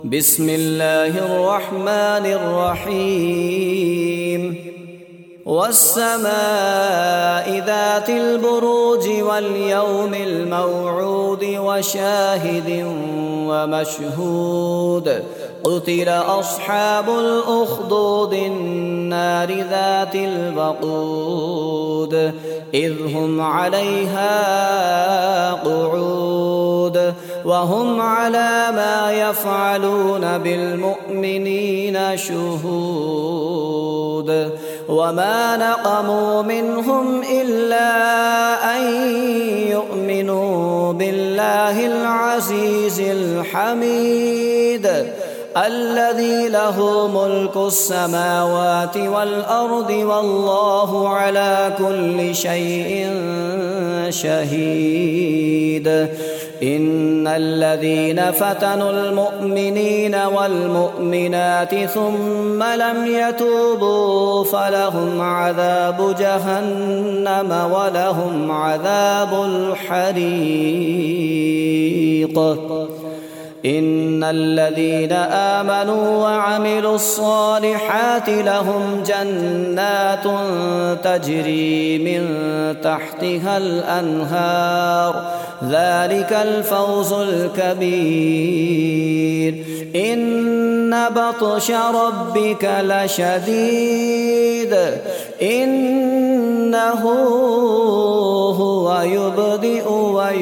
بسم الله الرحمن الرحيم والسماء ذات البروج واليوم الموعود وشاهد ومشهود قتل أصحاب الأخدود النار ذات الوقود إذ هم عليها قعود وهم على ما يفعلون بالمؤمنين شهود وما نقموا منهم إلا أن يؤمنوا بالله العزيز الحميد الذي له ملك السماوات والأرض والله على كل شيء شهيد إن الذين فتنوا المؤمنين والمؤمنات ثم لم يتوبوا فلهم عذاب جهنم ولهم عذاب الحريق إن الذين آمنوا وعملوا الصالحات لهم جنات تجري من تحتها الأنهار ذلك الفوز الكبير إن بطش ربك لشديد إنه هو يبدئ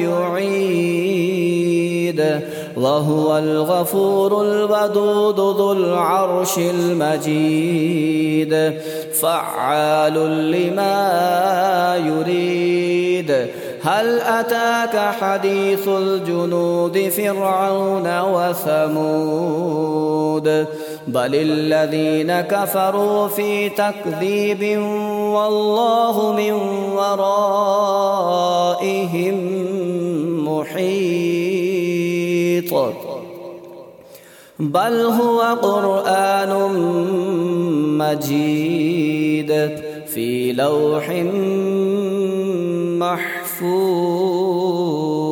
ويعيد وهو الغفور الودود ذو العرش المجيد فعال لما يريد هل أتاك حديث الجنود فرعون وثمود بل الذين كفروا في تكذيب والله من ورائهم محيط بل هو قرآن مجيد في لوح محفوظ.